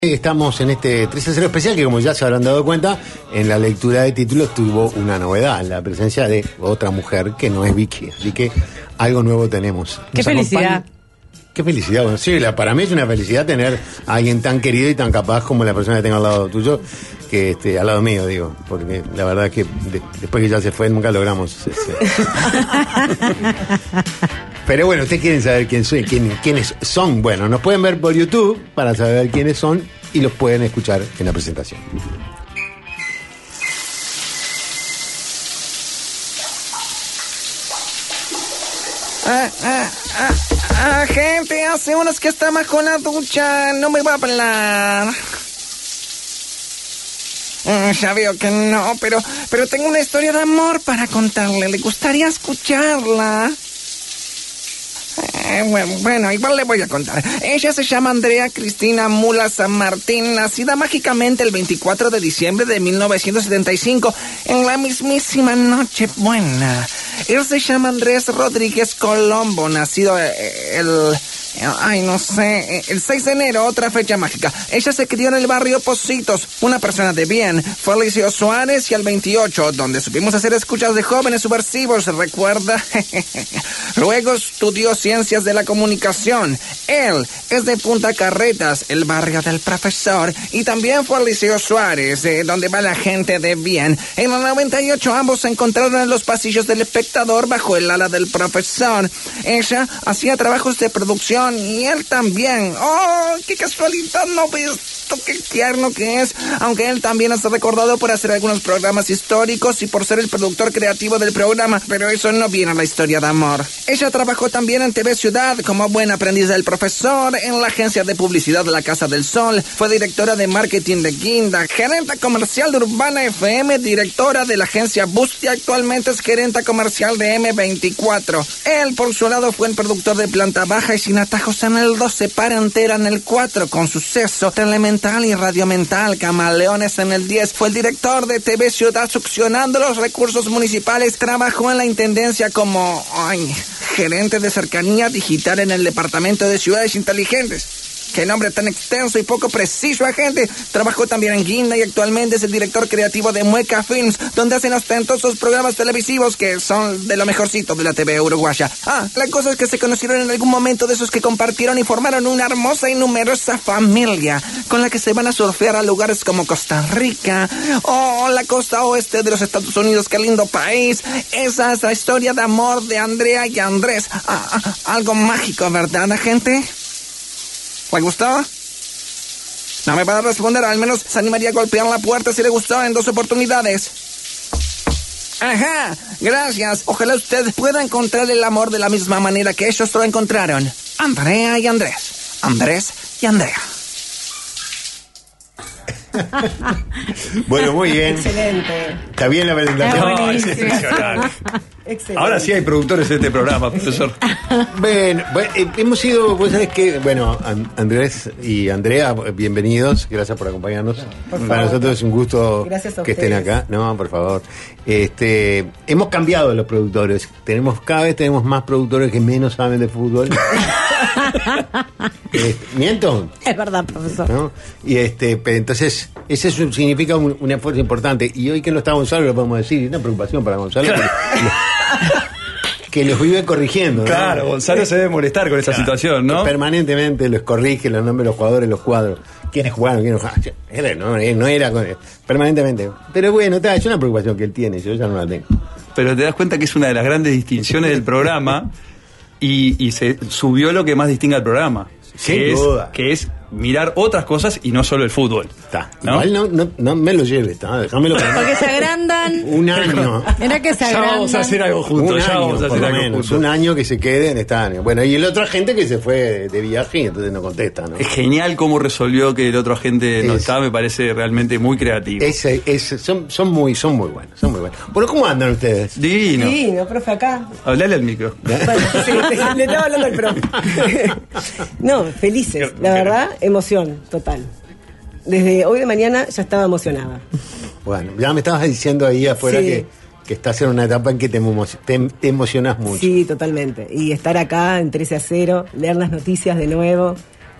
Estamos en este 3-0 especial que, como ya se habrán dado cuenta, en la lectura de títulos tuvo una novedad, la presencia de otra mujer que no es Vicky, así que algo nuevo tenemos. ¡Qué felicidad! Qué felicidad, bueno, sí, para mí es una felicidad tener a alguien tan querido y tan capaz como la persona que tengo al lado tuyo, que al lado mío, digo, porque la verdad es que después que ya se fue nunca logramos Pero bueno, ustedes quieren saber quiénes son. Bueno, nos pueden ver por YouTube para saber quiénes son y los pueden escuchar en la presentación. Gente, hace unos que está bajo la ducha, no me va a hablar. Ya veo que no, pero tengo una historia de amor para contarle. ¿Le gustaría escucharla? Bueno, igual le voy a contar. Ella se llama Andrea Cristina Mula San Martín, nacida mágicamente el 24 de diciembre de 1975, en la mismísima Nochebuena. Él se llama Andrés Rodríguez Colombo, nacido el 6 de enero, otra fecha mágica. Ella se crió en el barrio Pocitos, una persona de bien. Fue al Liceo Suárez y al 28, donde supimos hacer escuchas de jóvenes subversivos, ¿recuerda? Luego estudió Ciencias de la Comunicación. Él es de Punta Carretas, el barrio del Profesor, y también fue al Liceo Suárez, donde va la gente de bien. En el 98 ambos se encontraron en los pasillos del Espectador bajo el ala del Profesor. Ella hacía trabajos de producción y él también. ¡Oh, qué casualidad! ¿No ves qué tierno que es? Aunque él también es recordado por hacer algunos programas históricos y por ser el productor creativo del programa, pero eso no viene a la historia de amor. Ella trabajó también en TV Ciudad como buen aprendiz del Profesor, en la agencia de publicidad de La Casa del Sol, fue directora de marketing de Guinda, gerenta comercial de Urbana FM, directora de la agencia Boost y actualmente es gerenta comercial de M24. Él, por su lado, fue el productor de Planta Baja y Sin Atajos en el 12, Para Entera en el 4, Con Suceso, Telemental y Radio Mental, Camaleones en el 10, fue el director de TV Ciudad succionando los recursos municipales, trabajó en la intendencia como gerente de cercanía digital en el departamento de ciudades inteligentes. Qué nombre tan extenso y poco preciso, agente. Trabajó también en Guinda y actualmente es el director creativo de Mueca Films, donde hacen ostentosos programas televisivos que son de lo mejorcito de la TV uruguaya. La cosa es que se conocieron en algún momento de esos que compartieron y formaron una hermosa y numerosa familia, con la que se van a surfear a lugares como Costa Rica o la costa oeste de los Estados Unidos. ¡Qué lindo país! Esa es la historia de amor de Andrea y Andrés. Algo mágico, ¿verdad, agente? ¿Le gustó? No me va a responder, al menos se animaría a golpear la puerta si le gustó en 2 oportunidades. Ajá, gracias. Ojalá usted pueda encontrar el amor de la misma manera que ellos lo encontraron. Andrea y Andrés. Andrés y Andrea. Bueno, muy bien. Excelente. Está bien la presentación. No, es excepcional. Excelente. Ahora sí hay productores en este programa, profesor. Bueno, hemos ido, vos sabés que, Andrés y Andrea, bienvenidos, gracias por acompañarnos. Para nosotros es un gusto que estén acá. No, por favor. Hemos cambiado los productores. Cada vez tenemos más productores que menos saben de fútbol. ¿Miento? Es verdad, profesor. ¿No? Y entonces, ese significa un esfuerzo importante. Y hoy que no está Gonzalo, lo podemos decir, es una preocupación para Gonzalo. Que los vive corrigiendo, ¿no? Claro, Gonzalo se debe molestar con esa situación, ¿no? Permanentemente los corrige, los nombres de los jugadores, los cuadros. ¿Quiénes jugaron? ¿Quiénes jugaron? No era permanentemente. Pero bueno, es una preocupación que él tiene, yo ya no la tengo. Pero te das cuenta que es una de las grandes distinciones del programa y se subió lo que más distingue al programa. Sin duda. Que es mirar otras cosas y no solo el fútbol. ¿No? Igual no me lo lleves, déjamelo. Porque se agrandan. Un año. Mira que se agrandan. Ya vamos a hacer algo juntos. Un año que se quede en esta año. Bueno, y el otro agente que se fue de viaje y entonces no contesta, ¿no? Es genial cómo resolvió que el otro agente no estaba, me parece realmente muy creativo. Son muy buenos, Bueno, ¿cómo andan ustedes? Divino, profe, acá. Hablale al micro. Bueno, sí, le estaba hablando al profe. No, felices, la verdad, emoción total. Desde hoy de mañana ya estaba emocionada. Bueno, ya me estabas diciendo ahí afuera que estás en una etapa en que te emocionas mucho. Sí, totalmente. Y estar acá en 13-0, leer las noticias de nuevo,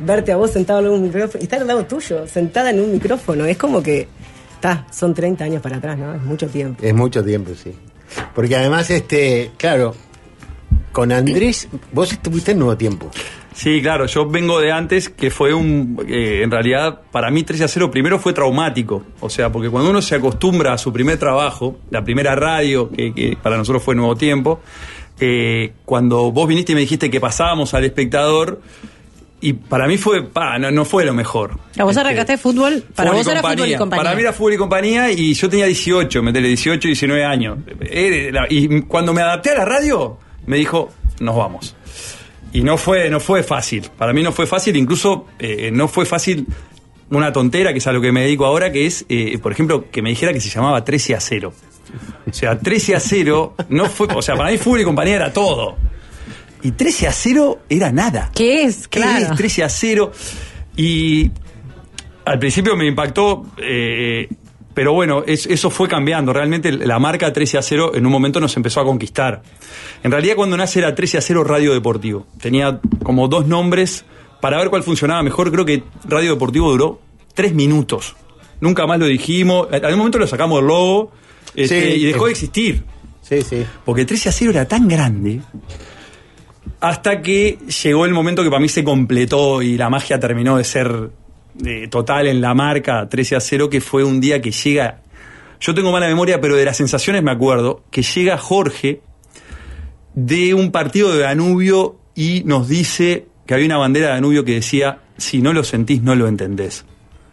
verte a vos sentado en un micrófono y estar al lado tuyo, sentada en un micrófono. Es como que, son 30 años para atrás, ¿no? Es mucho tiempo. Es mucho tiempo, sí. Porque además, claro, con Andrés, vos estuviste en Nuevo Tiempo. Sí, claro, yo vengo de antes, que fue en realidad, para mí 13-0 primero fue traumático. O sea, porque cuando uno se acostumbra a su primer trabajo, la primera radio, que para nosotros fue Nuevo Tiempo, cuando vos viniste y me dijiste que pasábamos al espectador, y para mí fue, no fue lo mejor. ¿Vos arrancaste fútbol? Para vos era fútbol y compañía. Para mí era fútbol y compañía, y yo tenía 18, 19 años. Y cuando me adapté a la radio, me dijo, nos vamos. Y no fue fácil. Para mí no fue fácil, incluso no fue fácil una tontera, que es a lo que me dedico ahora, que es, por ejemplo, que me dijera que se llamaba 13-0. O sea, 13-0 no fue, o sea, para mí fútbol y compañía era todo. Y 13-0 era nada. ¿Qué es? Claro. ¿Qué es 13-0? Y al principio me impactó, pero bueno, eso fue cambiando. Realmente la marca 13-0 en un momento nos empezó a conquistar. En realidad, cuando nace era 13-0 Radio Deportivo. Tenía como 2 nombres para ver cuál funcionaba mejor. Creo que Radio Deportivo duró 3 minutos. Nunca más lo dijimos. En algún momento lo sacamos del logo y dejó de existir. Sí, sí. Porque 13-0 era tan grande hasta que llegó el momento que para mí se completó y la magia terminó de ser total en la marca 13-0, que fue un día que llega, yo tengo mala memoria, pero de las sensaciones me acuerdo, que llega Jorge de un partido de Danubio y nos dice que había una bandera de Danubio que decía, si no lo sentís, no lo entendés.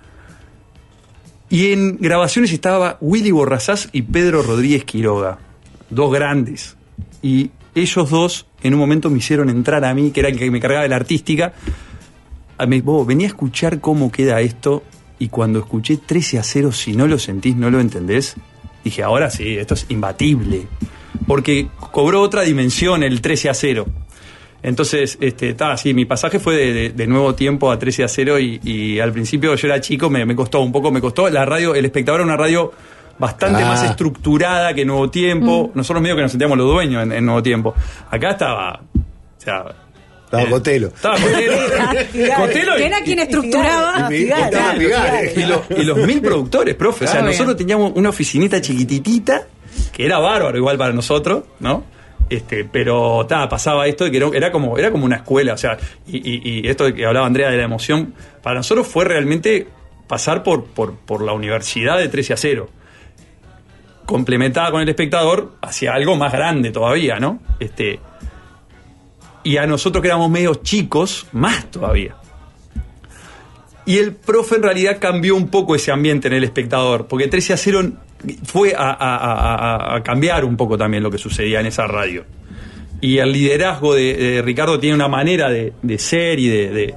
Y en grabaciones estaba Willy Borrazás y Pedro Rodríguez Quiroga, 2 grandes. Y ellos 2 en un momento me hicieron entrar a mí, que era el que me cargaba de la artística. Vos venía a escuchar cómo queda esto, y cuando escuché 13-0, si no lo sentís, no lo entendés, dije, ahora sí, esto es imbatible. Porque cobró otra dimensión el 13-0. Entonces, sí, mi pasaje fue de Nuevo Tiempo a 13-0 y al principio yo era chico, me costó. La radio, El Espectador era una radio bastante más estructurada que Nuevo Tiempo. Nosotros medio que nos sentíamos los dueños en Nuevo Tiempo. Acá estaba, estaba Cotelo. Cotelo era quien estructuraba. Y los 1000 productores, profe. O sea, nosotros teníamos una oficinita chiquititita, que era bárbaro igual para nosotros, ¿no? Pero pasaba esto de que era como una escuela, o sea, y esto de que hablaba Andrea de la emoción, para nosotros fue realmente pasar por la universidad de 13-0, complementada con El Espectador hacia algo más grande todavía, ¿no? Y a nosotros que éramos medio chicos, más todavía. Y el profe en realidad cambió un poco ese ambiente en El Espectador, porque 13-0 fue a cambiar un poco también lo que sucedía en esa radio. Y el liderazgo de Ricardo tiene una manera de ser y de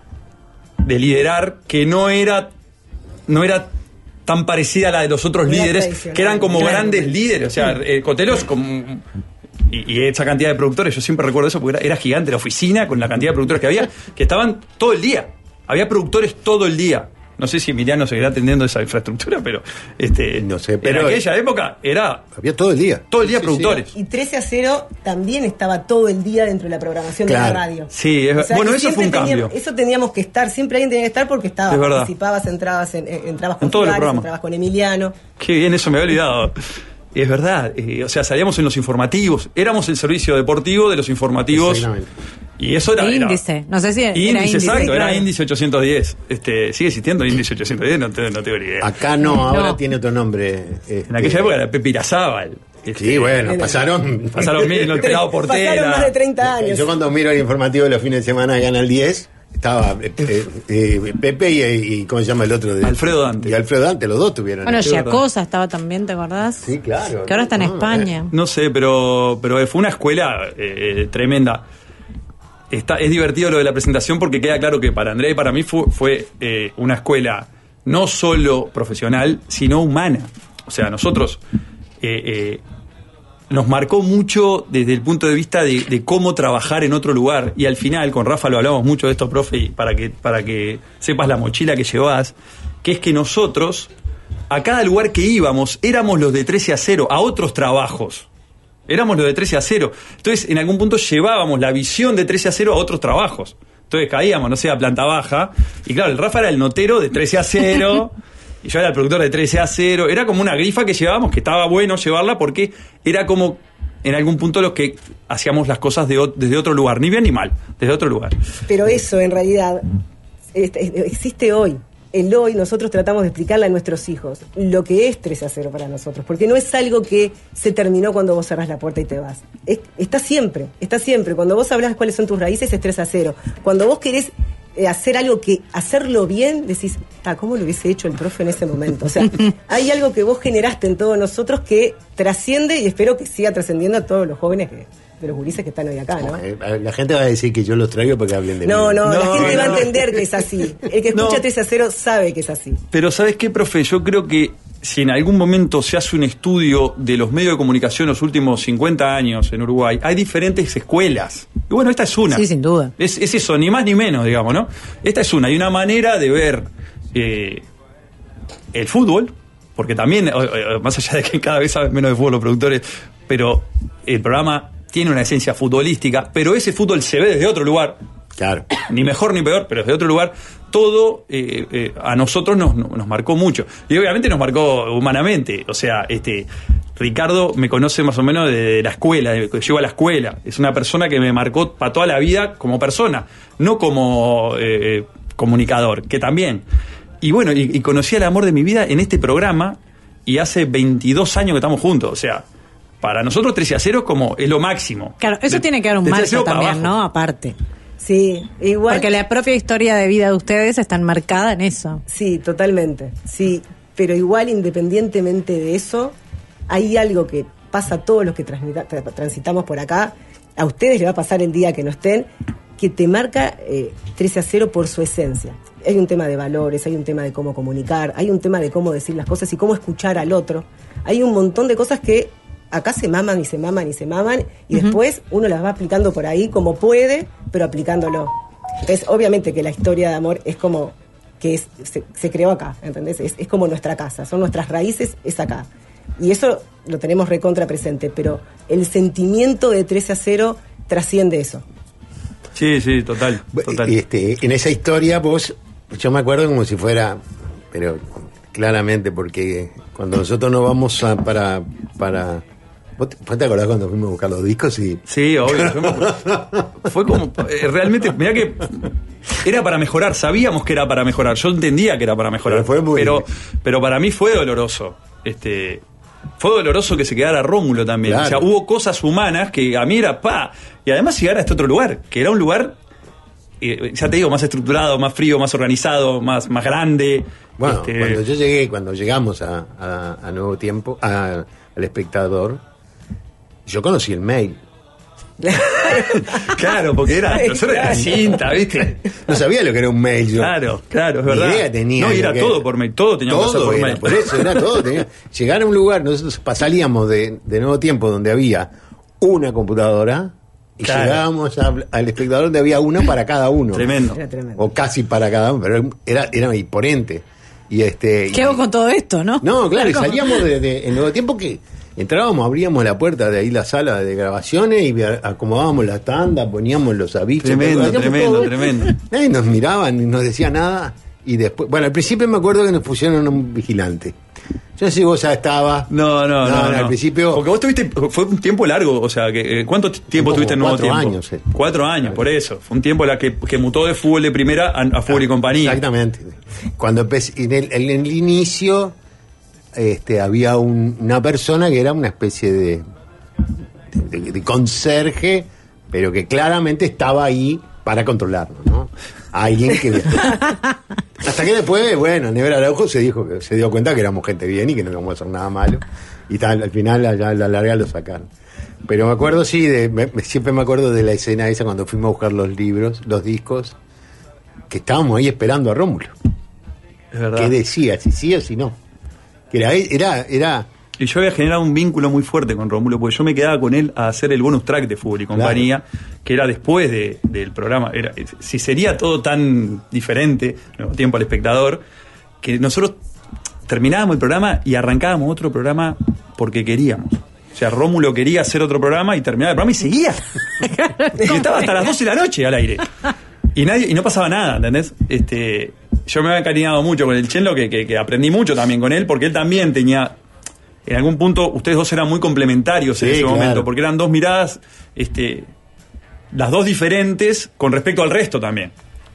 liderar que no era tan parecida a la de los otros líderes, que eran como grandes líderes. O sea, Cotelo es como... Y esa cantidad de productores, yo siempre recuerdo eso, porque era gigante la oficina con la cantidad de productores que había, que estaban todo el día. Había productores todo el día. No sé si Emiliano seguirá atendiendo esa infraestructura, pero no sé, pero en aquella época había todo el día. Todo el día productores. Sí. Y 13-0 también estaba todo el día dentro de la programación de la radio. Sí, bueno, eso fue un cambio. Eso teníamos que estar, siempre alguien tenía que estar porque estaba. Participabas, entrabas con todo el programa. Entrabas con Emiliano. Qué bien, eso me había olvidado. Es verdad, o sea, salíamos en los informativos, éramos el servicio deportivo de los informativos. Y eso era índice, no sé si era índice. Exacto, era índice 810. ¿Sigue existiendo índice 810? No tengo ni idea. Acá no, ahora tiene otro nombre. En aquella época era Pepe Irazábal. Sí, bueno, pasaron mil, no Pelado Portela. Pasaron más de 30 años. Yo cuando miro el informativo de los fines de semana de Canal 10, estaba Pepe y ¿cómo se llama el otro? Alfredo Dante. Y Alfredo Dante, los dos tuvieron. Bueno, Giacosa estaba también, ¿te acordás? Sí, claro. Que ahora está en España. No sé, pero fue una escuela tremenda. Es divertido lo de la presentación porque queda claro que para Andrea y para mí fue una escuela no solo profesional, sino humana. O sea, nosotros nos marcó mucho desde el punto de vista de cómo trabajar en otro lugar. Y al final, con Rafa lo hablamos mucho de esto, profe, y para que sepas la mochila que llevás, que es que nosotros, a cada lugar que íbamos, éramos los de 13-0, a otros trabajos. Éramos los de 13-0. Entonces, en algún punto llevábamos la visión de 13-0 a otros trabajos. Entonces caíamos, no sé, a planta baja. Y claro, el Rafa era el notero de 13-0. Y yo era el productor de 13-0. Era como una grifa que llevábamos, que estaba bueno llevarla porque era como en algún punto los que hacíamos las cosas desde otro lugar, ni bien ni mal, desde otro lugar. Pero eso en realidad existe hoy. El hoy nosotros tratamos de explicarle a nuestros hijos lo que es 13-0 para nosotros, porque no es algo que se terminó cuando vos cerrás la puerta y te vas. Está siempre. Cuando vos hablas cuáles son tus raíces es 3-0. Cuando vos querés hacer algo hacerlo bien, decís, ¿cómo lo hubiese hecho el profe en ese momento? O sea, hay algo que vos generaste en todos nosotros que trasciende y espero que siga trascendiendo a todos los jóvenes de los gurises que están hoy acá, ¿no? La gente va a decir que yo los traigo porque hablen de mí. No, la gente va a entender que es así. El que escucha 3-0 sabe que es así. Pero ¿sabes qué, profe? Yo creo que si en algún momento se hace un estudio de los medios de comunicación los últimos 50 años en Uruguay, hay diferentes escuelas. Y bueno, esta es una. Sí, sin duda. Es eso, ni más ni menos, digamos, ¿no? Esta es una. Hay una manera de ver el fútbol, porque también, más allá de que cada vez saben menos de fútbol los productores, pero el programa tiene una esencia futbolística, pero ese fútbol se ve desde otro lugar. Claro. Ni mejor ni peor, pero desde otro lugar. Todo a nosotros nos marcó mucho. Y obviamente nos marcó humanamente. O sea, Ricardo me conoce más o menos de la escuela, que llevo a la escuela. Es una persona que me marcó para toda la vida como persona, no como comunicador, que también. Y bueno, y conocí el amor de mi vida en este programa, y hace 22 años que estamos juntos. O sea, para nosotros 13-0 es lo máximo. Claro, eso tiene que dar un marco también, ¿no? Aparte. Sí, igual. Porque la propia historia de vida de ustedes está enmarcada en eso. Sí, totalmente. Sí, pero igual, independientemente de eso, hay algo que pasa a todos los que transitamos por acá. A ustedes les va a pasar el día que no estén, que te marca 13-0 por su esencia. Hay un tema de valores, hay un tema de cómo comunicar, hay un tema de cómo decir las cosas y cómo escuchar al otro. Hay un montón de cosas que acá se maman y después uno las va aplicando por ahí como puede, pero aplicándolo. Entonces, obviamente que la historia de amor es como que se creó acá, ¿entendés? Es como nuestra casa, son nuestras raíces, es acá. Y eso lo tenemos recontra presente, pero el sentimiento de 13-0 trasciende eso. Sí, total. En esa historia yo me acuerdo como si fuera, pero claramente, porque cuando nosotros nos vamos para ¿Vos te acordás cuando fuimos a buscar los discos? Sí, obvio. Fue como, realmente, mirá que era para mejorar, sabíamos que era para mejorar, yo entendía que era para mejorar, pero para mí fue doloroso. Fue doloroso que se quedara Rómulo también. Claro. O sea, hubo cosas humanas que a mí era y además llegar a este otro lugar, que era un lugar, ya te digo, más estructurado, más frío, más organizado, más grande. Bueno, cuando llegamos a Nuevo Tiempo, al Espectador, yo conocí el mail. Claro, porque nosotros era cinta, ¿viste? No sabía lo que era un mail yo. Claro, es verdad. Idea tenía. No, y era todo por mail, todo tenía que pasar por mail. Por eso, era todo. Llegar a un lugar, nosotros salíamos de Nuevo Tiempo donde había una computadora y llegábamos al Espectador donde había una para cada uno. Tremendo. Era tremendo. O casi para cada uno, pero era imponente. ¿Qué hago con todo esto, no? No, claro, y salíamos en Nuevo Tiempo que entrábamos, abríamos la puerta de ahí, la sala de grabaciones, y acomodábamos la tanda, poníamos los avisos. Tremendo. Nadie nos miraban ni nos decía nada. Y después, bueno, al principio me acuerdo que nos pusieron un vigilante. Yo no sé si vos ya estabas. No. Al principio. Porque vos tuviste, fue un tiempo largo, o sea, ¿cuánto tiempo tuviste en Nuevo Tiempo? 4 años. 4 años, por eso. Fue un tiempo en la que mutó de fútbol de primera a fútbol y compañía. Exactamente. Cuando empecé, en el inicio, había una persona que era una especie de conserje, pero que claramente estaba ahí para controlarlo, ¿no? Alguien que hasta que después, bueno, Never Araujo se dio cuenta que éramos gente bien y que no íbamos a hacer nada malo, y tal, al final a la larga lo sacaron. Pero me acuerdo, siempre me acuerdo de la escena esa cuando fuimos a buscar los discos, que estábamos ahí esperando a Rómulo. Es verdad. Que decía si sí o si no. Que era. Y yo había generado un vínculo muy fuerte con Rómulo, porque yo me quedaba con él a hacer el bonus track de Fútbol y Compañía, que era después del programa. Si sería todo tan diferente, Nuevo Tiempo al Espectador, que nosotros terminábamos el programa y arrancábamos otro programa porque queríamos. O sea, Rómulo quería hacer otro programa y terminaba el programa y seguía. Y estaba hasta las 12 de la noche al aire. Y no pasaba nada, ¿entendés? Yo me había encariñado mucho con el Chenlo, que aprendí mucho también con él, porque él también tenía... En algún punto, ustedes dos eran muy complementarios en ese momento, porque eran dos miradas, las dos diferentes con respecto al resto también.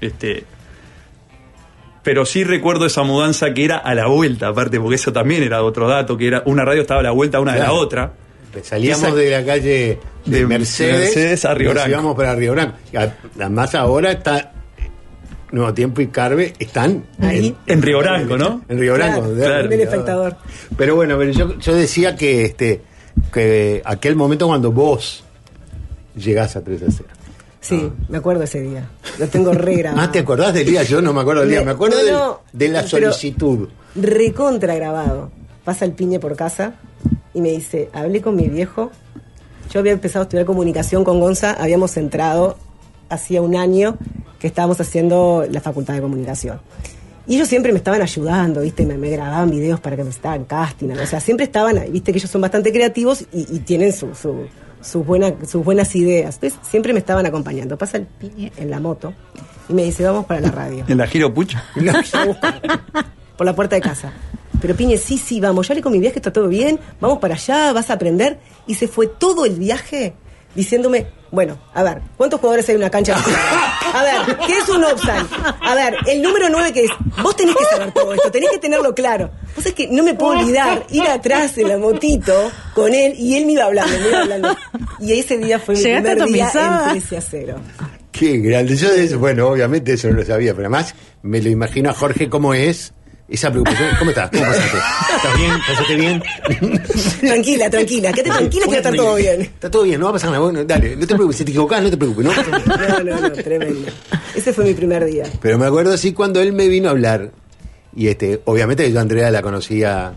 Pero sí recuerdo esa mudanza que era a la vuelta, aparte, porque eso también era otro dato, que era una radio estaba a la vuelta una de la otra. Salíamos de la calle de Mercedes a Río Branco. Nos íbamos para Río Branco. Además ahora está Nuevo Tiempo y Carve están ahí en Río Branco, ¿no? En Río Branco, claro, en el espectador. Pero bueno, yo decía que aquel momento cuando vos llegás a 3-0. Sí, me acuerdo ese día. Lo tengo re grabado. ¿Te acordás del día? Yo no me acuerdo del día. Me acuerdo de la solicitud. Recontra grabado. Pasa el Piñe por casa y me dice, hablé con mi viejo. Yo había empezado a estudiar comunicación con Gonza. Habíamos entrado hacía un año que estábamos haciendo la facultad de comunicación. Y ellos siempre me estaban ayudando, ¿viste? Me grababan videos para que me estaban casting. O sea, siempre estaban ahí. Viste que ellos son bastante creativos y tienen sus buenas ideas. Entonces siempre me estaban acompañando. Pasa el Piñe en la moto y me dice, vamos para la radio. ¿En la Giro Puch? No, por la puerta de casa. Pero Piñe, sí, vamos, ya hablé con mi viaje, está todo bien, vamos para allá, vas a aprender. Y se fue todo el viaje diciéndome, bueno, a ver, ¿cuántos jugadores hay en una cancha? A ver, ¿qué es un offside? A ver, el número 9 que es, vos tenés que saber todo esto, tenés que tenerlo claro. Vos es que no me puedo olvidar ir atrás en la motito con él y él me iba hablando. Y ese día fue mi primer día en 13-0. Qué grande. Yo bueno, obviamente eso no lo sabía, pero además me lo imagino a Jorge cómo es esa preocupación. ¿Cómo estás? ¿Cómo pasaste? ¿Estás bien? ¿Pasaste bien? Tranquila, quédate tranquila que va a estar todo bien. Está todo bien, no va a pasar nada. Bueno, dale, no te preocupes, si te equivocás, no te preocupes. No, tremendo. Ese fue mi primer día. Pero me acuerdo así cuando él me vino a hablar, y obviamente yo a Andrea la conocía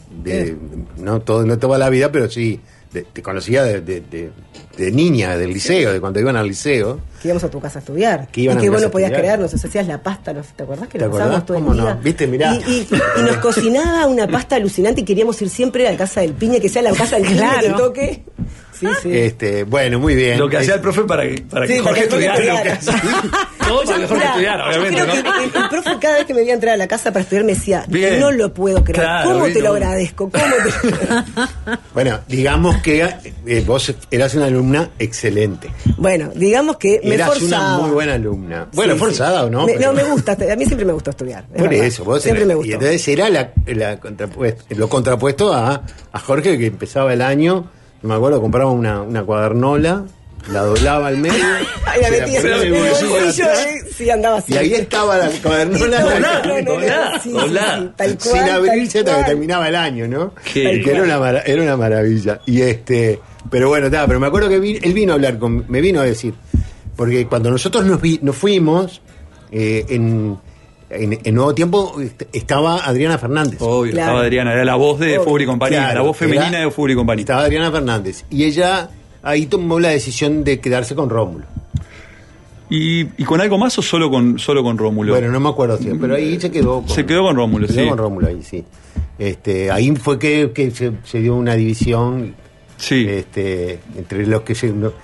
no toda la vida, pero sí, te conocía de niña, del liceo, de cuando iban al liceo. Que íbamos a tu casa a estudiar. Y que vos no podías creernos, hacías la pasta, ¿te acordás que lo pasábamos todo el día? No? ¿Viste? Mirá. Y nos cocinaba una pasta alucinante y queríamos ir siempre a la casa del Piñe, que sea la casa del Piñe que toque. Sí. Bueno, muy bien. Lo que hacía el profe para que Jorge estudiara. Todo para que Jorge estudiara, obviamente. Yo creo que el profe cada vez que me veía entrar a la casa para estudiar me decía, no lo puedo creer. Claro, ¿cómo te lo agradezco? Bueno, digamos que vos eras una alumna excelente. Bueno, digamos que me eras forzaba. Una muy buena alumna. Bueno, forzada o no. No, me gusta. A mí siempre me gustó estudiar. Por eso, vos siempre me gustó. Y entonces era lo contrapuesto a Jorge, que empezaba el año. Me acuerdo, compraba una cuadernola, la doblaba al medio. Ay, la metía en el bolsillo. Sí, andaba así. Y ahí estaba la cuadernola doblada, tal cual, sin abrirse hasta que terminaba el año, ¿no? Que era una maravilla. Y pero bueno, pero me acuerdo que él vino a hablar me vino a decir, porque cuando nosotros nos fuimos en Nuevo Tiempo estaba Adriana Fernández. Obvio, estaba Adriana, era la voz de Fútbol y Compañía, la voz femenina de Fútbol y Compañía. Estaba Adriana Fernández. Y ella ahí tomó la decisión de quedarse con Rómulo. ¿Y con algo más o solo con Rómulo? Bueno, no me acuerdo, pero ahí se quedó. Se quedó con Rómulo, sí. Se quedó con Rómulo ahí, sí. Ahí fue que se dio una división. Sí. Entre los que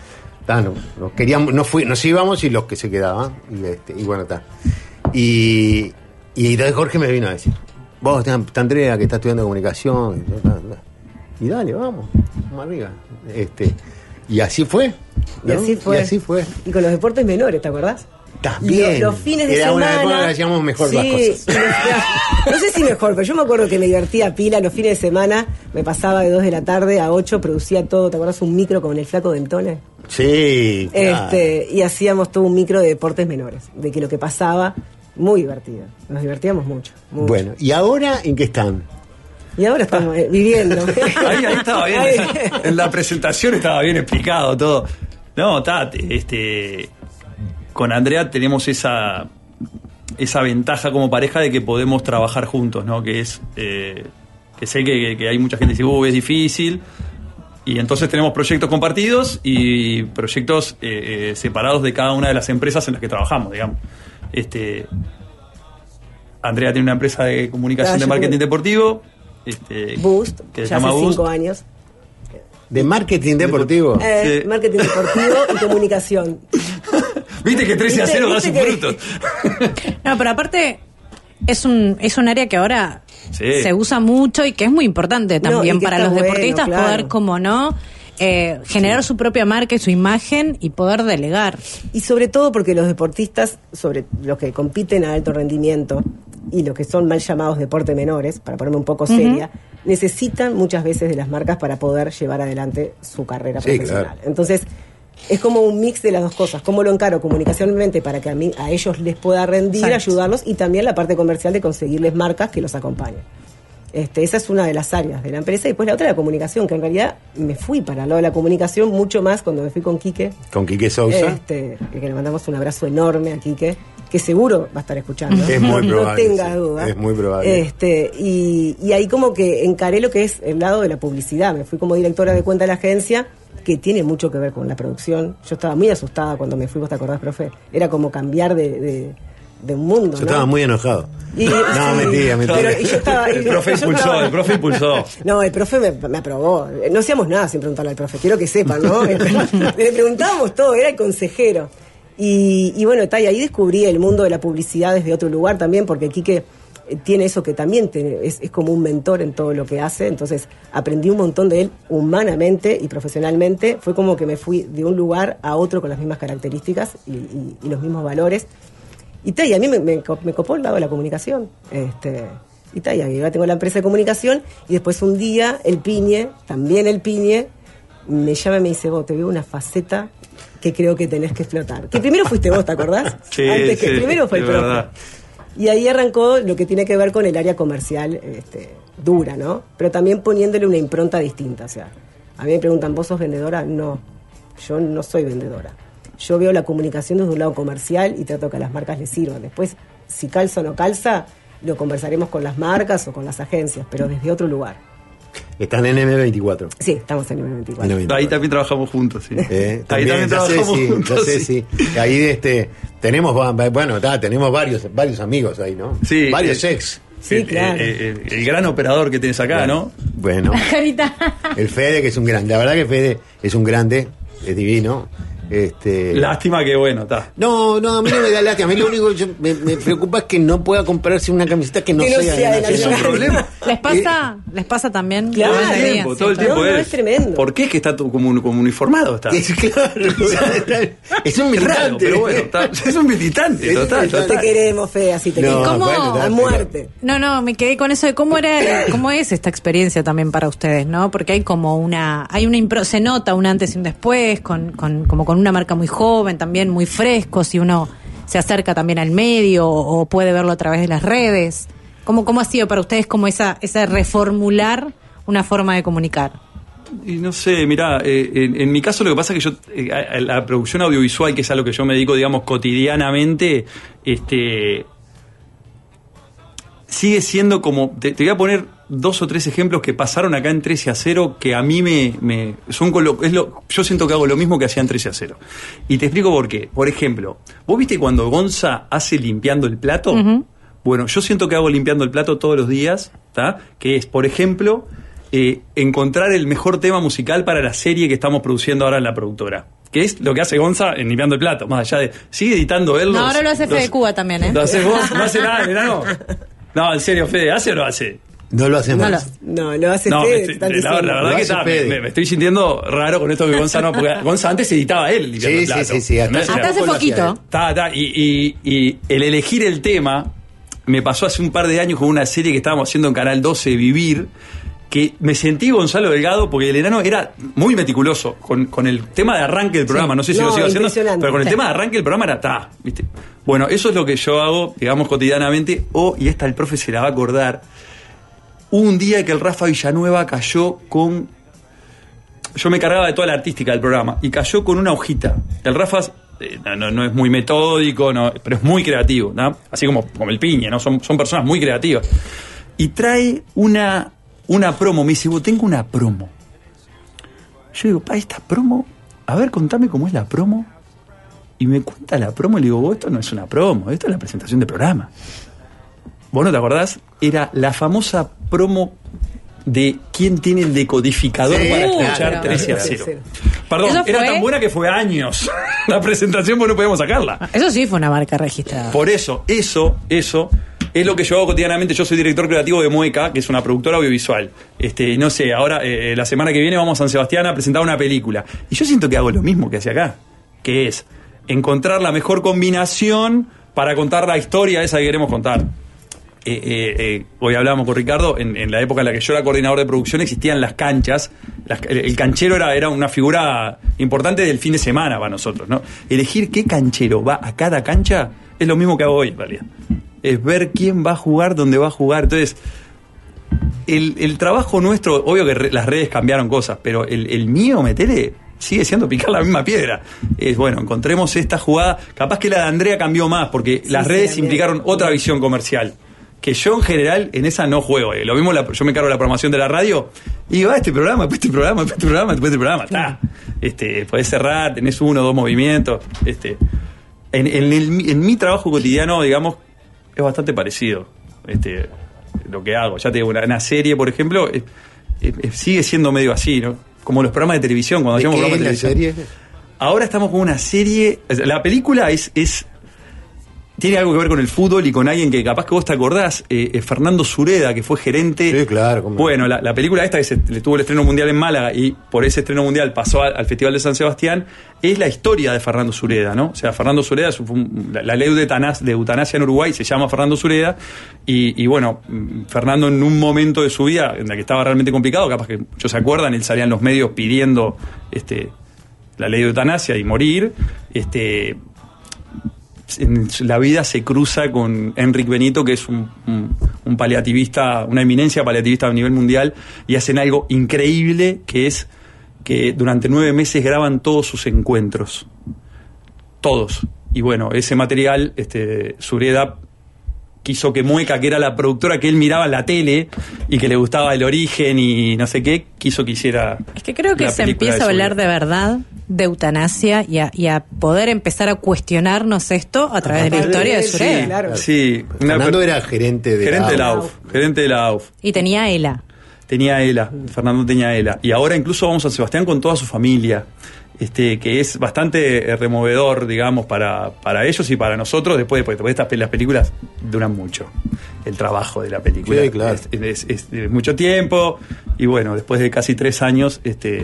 nos íbamos y los que se quedaban. Y bueno, está. Y entonces Jorge me vino a decir, vos, está Andrea que está estudiando comunicación, y dale, vamos arriba. Y así fue, ¿no? Y así fue. Y con los deportes menores, ¿te acordás? También. Los fines de era semana. Una época que hacíamos mejor las cosas. No sé si mejor, pero yo me acuerdo que me divertía pila los fines de semana. Me pasaba de 2 de la tarde a 8, producía todo. ¿Te acuerdas? Un micro con el Flaco Dentone. Sí. Claro. Y hacíamos todo un micro de deportes menores. De que lo que pasaba, muy divertido. Nos divertíamos mucho. Bueno, ¿y ahora en qué están? Y ahora estamos viviendo. Ahí estaba bien. En la presentación estaba bien explicado todo. No, con Andrea tenemos esa ventaja como pareja de que podemos trabajar juntos, ¿no? Que es que sé que hay mucha gente que dice, es difícil, y entonces tenemos proyectos compartidos y proyectos separados de cada una de las empresas en las que trabajamos, digamos. Andrea tiene una empresa de comunicación de marketing deportivo, Boost, que se ya llama hace Boost. 5 años. ¿De marketing deportivo? Sí. Marketing deportivo y comunicación. Viste que 13-0 da sus frutos. No, pero aparte es un área que ahora se usa mucho y que es muy importante también para los deportistas, poder, como no, generar su propia marca y su imagen y poder delegar. Y sobre todo porque los deportistas, sobre los que compiten a alto rendimiento y los que son mal llamados deporte menores, para ponerme un poco seria, necesitan muchas veces de las marcas para poder llevar adelante su carrera profesional. Claro. Entonces, es como un mix de las dos cosas. ¿Cómo lo encaro comunicacionalmente para que a ellos les pueda rendir, ayudarlos, y también la parte comercial de conseguirles marcas que los acompañen? Esa es una de las áreas de la empresa. Y después la otra, la comunicación, que en realidad me fui para el lado de la comunicación mucho más cuando me fui con Quique. Con Quique Sousa. Que le mandamos un abrazo enorme a Quique, que seguro va a estar escuchando. Es muy probable. No tengas duda. Es muy probable. Y ahí como que encaré lo que es el lado de la publicidad. Me fui como directora de cuenta de la agencia, que tiene mucho que ver con la producción. Yo estaba muy asustada cuando me fui, ¿vos te acordás, profe? Era como cambiar de un mundo. Yo estaba muy enojado. No, mentira. Pero, y yo estaba, el profe impulsó. No, el profe me aprobó. No hacíamos nada sin preguntarle al profe, quiero que sepan, ¿no? Le preguntábamos todo, era el consejero. Y bueno, y ahí descubrí el mundo de la publicidad desde otro lugar también, porque Quique tiene eso que también es como un mentor en todo lo que hace. Entonces aprendí un montón de él humanamente y profesionalmente. Fue como que me fui de un lugar a otro con las mismas características y los mismos valores. Y a mí me copó el lado de la comunicación. Y ahora tengo la empresa de comunicación, y después un día el Piñe me llama y me dice: vos, te veo una faceta que creo que tenés que explotar. Que primero fuiste vos, ¿te acordás? Sí, primero fue el profe. Verdad. Y ahí arrancó lo que tiene que ver con el área comercial dura, ¿no? Pero también poniéndole una impronta distinta. O sea, a mí me preguntan: ¿vos sos vendedora? No, yo no soy vendedora. Yo veo la comunicación desde un lado comercial y trato que a las marcas les sirvan. Después, si calza o no calza, lo conversaremos con las marcas o con las agencias, pero desde otro lugar. Están en M24. Sí, estamos en M24. Ahí también trabajamos juntos, sí. Ahí también trabajamos juntos. Sí. Ahí tenemos varios amigos ahí, ¿no? Sí. Varios ex. Sí, claro. El gran operador que tienes acá, ¿no? Bueno. El Fede, que es un grande. La verdad que Fede es un grande, es divino. Lástima que está. No, a mí no me da lástima. A mí lo único que me preocupa es que no pueda comprarse una camiseta que no sea de ¿Es un problema? ¿Les pasa también? Claro, todo el tiempo es tremendo. ¿Por qué es que está como uniformado? Claro. Es un militante. Raro, pero bueno, es un militante, total. Te queremos, Fede, así te queremos. ¿Cómo? A muerte. No, me quedé con eso de cómo es esta experiencia también para ustedes, ¿no? Porque hay como se nota un antes y un después, como con una marca muy joven, también muy fresco, si uno se acerca también al medio o puede verlo a través de las redes. ¿Cómo ha sido para ustedes como esa reformular una forma de comunicar? Y no sé, mirá, en mi caso lo que pasa es que yo, la producción audiovisual, que es a lo que yo me dedico, digamos, cotidianamente, sigue siendo como, te voy a poner 2 o 3 ejemplos que pasaron acá en 13-0 que a mí yo siento que hago lo mismo que hacía en 13-0. Y te explico por qué. Por ejemplo, ¿vos viste cuando Gonza hace limpiando el plato? Uh-huh. Bueno, yo siento que hago limpiando el plato todos los días, ¿tá? Que es, por ejemplo, encontrar el mejor tema musical para la serie que estamos produciendo ahora en la productora. Que es lo que hace Gonza en limpiando el plato, más allá de... Sigue editando él. No, ahora lo hace Fede Cuba también, ¿eh? Lo haces vos, no hace nada, ¿no? No, en serio, Fede, ¿hace o no hace? No lo hace más. No, lo hace Fede. La verdad que me estoy sintiendo raro con esto que Gonza no, porque Gonza antes editaba él limpiando el plato. Sí. Hasta hace poquito. Y el elegir el tema me pasó hace un par de años con una serie que estábamos haciendo en Canal 12, Vivir, que me sentí Gonzalo Delgado, porque el enano era muy meticuloso con el tema de arranque del programa. No sé si lo sigo haciendo, pero con el tema de arranque del programa era ¿viste? Bueno, eso es lo que yo hago, digamos, cotidianamente. Y el profe se la va a acordar. Hubo un día que el Rafa Villanueva cayó con... Yo me cargaba de toda la artística del programa y cayó con una hojita. El Rafa no es muy metódico, pero es muy creativo, ¿no? Así como el Piñe, ¿no? Son personas muy creativas. Y trae una promo. Me dice: tengo una promo. Yo digo: esta promo, a ver, contame cómo es la promo. Y me cuenta la promo y le digo: esto no es una promo, esto es la presentación de programa. ¿Vos no te acordás? Era la famosa promo de quién tiene el decodificador para escuchar 13-0. Perdón, era tan buena que fue años la presentación, porque no podíamos sacarla. Eso sí fue una marca registrada. Por eso es lo que yo hago cotidianamente. Yo soy director creativo de Mueca, que es una productora audiovisual. No sé, ahora la semana que viene vamos a San Sebastián a presentar una película. Y yo siento que hago lo mismo que hacia acá, que es encontrar la mejor combinación para contar la historia esa que queremos contar. Hoy hablábamos con Ricardo, en la época en la que yo era coordinador de producción existían las canchas. El canchero era una figura importante del fin de semana para nosotros, ¿no? Elegir qué canchero va a cada cancha es lo mismo que hago hoy, en realidad. Es ver quién va a jugar, dónde va a jugar. Entonces, el trabajo nuestro, obvio que las redes cambiaron cosas, pero el mío, metele, sigue siendo picar la misma piedra. Es bueno, encontremos esta jugada. Capaz que la de Andrea cambió más, porque las redes implicaron otra visión comercial. Que yo en general en esa no juego. Lo mismo, yo me cargo de la programación de la radio y digo, este programa, después este programa, después este programa, después este programa. Está. Podés cerrar, tenés 1 o 2 movimientos. En mi trabajo cotidiano, digamos, es bastante parecido lo que hago. Ya te digo, una serie, por ejemplo, sigue siendo medio así, ¿no? Como los programas de televisión, cuando hacíamos programas de televisión. Serie? Ahora estamos con una serie. La película tiene algo que ver con el fútbol y con alguien que capaz que vos te acordás, Fernando Sureda, que fue gerente. Sí, claro. Bueno, la película esta que le tuvo el estreno mundial en Málaga y por ese estreno mundial pasó al Festival de San Sebastián, es la historia de Fernando Sureda, ¿no? O sea, Fernando Sureda, la ley de eutanasia en Uruguay se llama Fernando Sureda y bueno, Fernando en un momento de su vida en la que estaba realmente complicado, capaz que muchos se acuerdan, él salía en los medios pidiendo la ley de eutanasia y morir, en la vida se cruza con Enrique Benito, que es un paliativista, una eminencia paliativista a nivel mundial, y hacen algo increíble, que es que durante 9 meses graban todos sus encuentros. Todos. Y bueno, ese material, Sureda quiso que Mueca, que era la productora que él miraba en la tele y que le gustaba el origen y no sé qué, quiso que hiciera. Es que creo que se empieza a hablar de verdad, de eutanasia y a poder empezar a cuestionarnos esto a través de la historia de Sureda. Sí, claro. Sí. Fernando era gerente de la AUF. Y tenía ELA. Fernando tenía ELA. Y ahora incluso vamos a San Sebastián con toda su familia. Que es bastante removedor, digamos, para ellos y para nosotros. Después las películas duran mucho, el trabajo de la película. Sí, claro. Es mucho tiempo, y bueno, después de casi 3 años,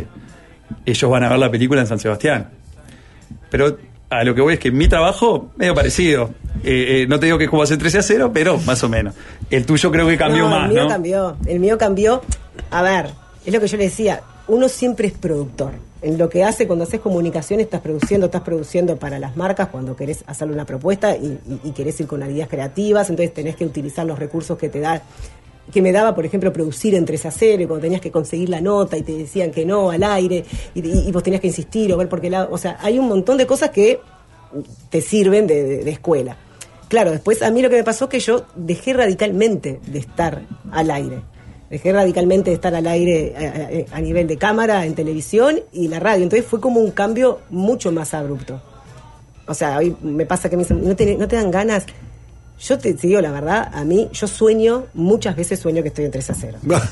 ellos van a ver la película en San Sebastián. Pero a lo que voy es que mi trabajo medio parecido. No te digo que es como hacer 13-0, pero más o menos. El tuyo creo que cambió más, ¿no? El mío cambió. A ver, es lo que yo le decía, uno siempre es productor. En lo que cuando haces comunicación estás produciendo para las marcas cuando querés hacerle una propuesta y querés ir con ideas creativas, entonces tenés que utilizar los recursos que te da, que me daba, por ejemplo, producir en 13-0, cuando tenías que conseguir la nota y te decían que no al aire y vos tenías que insistir o ver por qué lado, o sea, hay un montón de cosas que te sirven de escuela. Claro, después a mí lo que me pasó es que yo dejé radicalmente de estar al aire. Dejé radicalmente de estar al aire a nivel de cámara, en televisión y la radio. Entonces fue como un cambio mucho más abrupto. O sea, hoy me pasa que me dicen, ¿no te dan ganas? Yo te digo la verdad, a mí, muchas veces sueño que estoy en 13-0.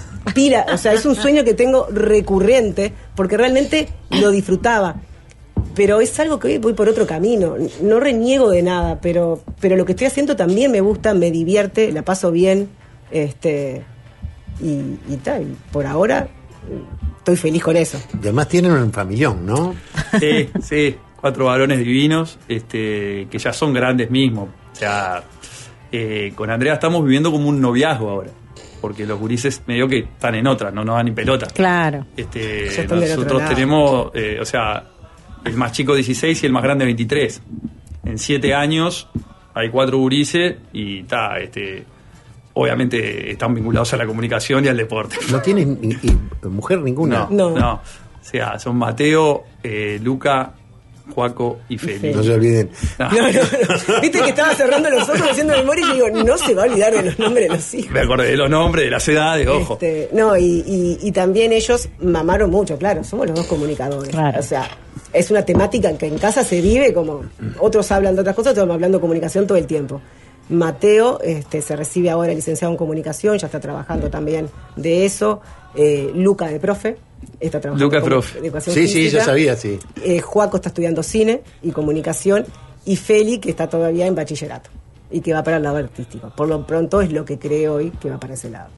O sea, es un sueño que tengo recurrente, porque realmente lo disfrutaba. Pero es algo que hoy voy por otro camino. No reniego de nada, pero lo que estoy haciendo también me gusta, me divierte, la paso bien, y tal, y por ahora estoy feliz con eso. Y además tienen un familión, ¿no? Sí, 4 varones divinos, que ya son grandes mismos. O sea, con Andrea estamos viviendo como un noviazgo ahora, porque los gurises medio que están en otra, no nos dan ni pelota. Claro. Nosotros tenemos, o sea, el más chico 16 y el más grande 23. En 7 años hay 4 gurises y está, obviamente están vinculados a la comunicación y al deporte. ¿No tienen mujer ninguna? No. O sea, son Mateo, Luca, Juaco y Feli. No se olviden. No. Viste que estaba cerrando los ojos haciendo memoria y yo digo, no se va a olvidar de los nombres de los hijos. Me acordé de los nombres, de las edades, ojo. Y también ellos mamaron mucho, claro, somos los 2 comunicadores. Claro. O sea, es una temática que en casa se vive como otros hablan de otras cosas, estamos hablando de comunicación todo el tiempo. Mateo se recibe ahora licenciado en comunicación, ya está trabajando también de eso. Luca de profe, está trabajando Luca, en profe. educación Sí, física. sí, yo sabía, sí. Joaco está estudiando cine y comunicación, y Feli, que está todavía en bachillerato y que va para el lado artístico. Por lo pronto es lo que creo hoy que va para ese lado.